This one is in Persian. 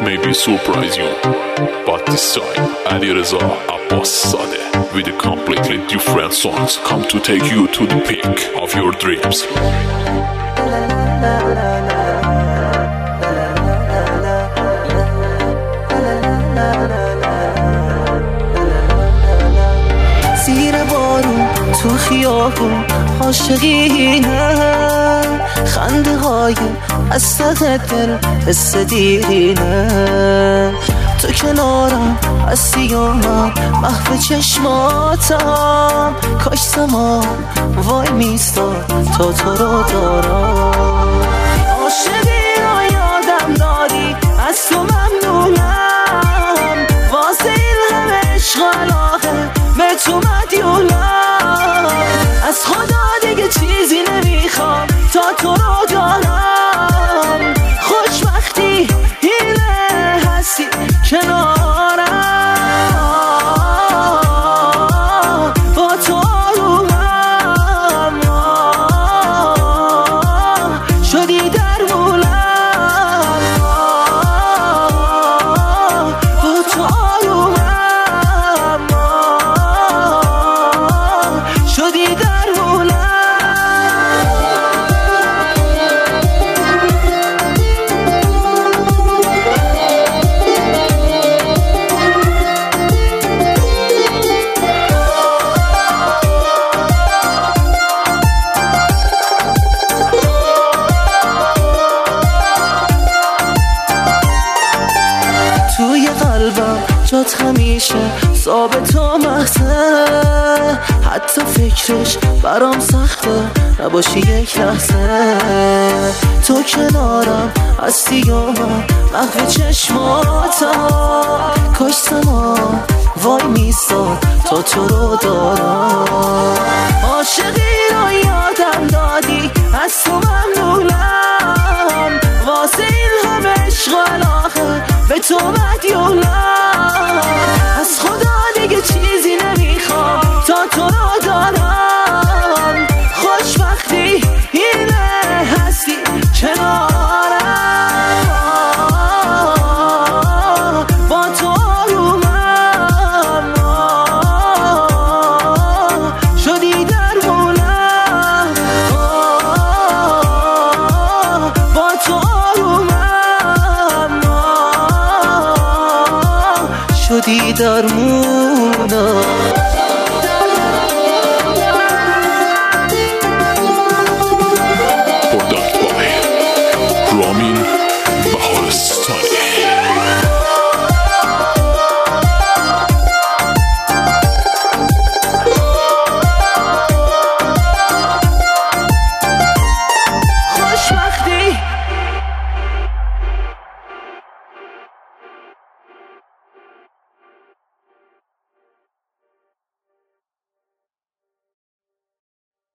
maybe surprise you, but this time Alireza Abbas Sadeh with a completely different songs come to take you to the peak of your dreams. زیر بارون تو خیابون عاشقینه، خنده های از ته دل حس دیرینه، تو کنارم هستی و من محو چشماتم، کاش زمان وای میستاد تا تو رو دارم. عاشقی رو یادم دادی، از تو ممنونم، واسه این همه عشق و علاقه به تو مدیونم، از خدا دیگه چیزی نمیخوام تا تو رو دارم. خوشبختی اینه هستی کنارم، با تو آرومم، شدی درمونم، با تو آرومم، شدی درمونم. توی قلبم جات همیشه ثابت و محضه، حتی فکرش برام سخته نباشی یک لحظه، تو کنارم هستی و من محو چشماتم، کاش زمان وای میستاد تا تو رو دارم. عاشقی رو یادم دادی، از تو ممنونم، واسه این همه عشق و علاقه به تو مدیونم، از خدا دیگه چیزی نمیخوام تا تو رو دارم. خوشبختی اینه هستی کنارم، با تو آرومم، شدی درمونم، با تو آرومم، شدی درمونم. Product by Rami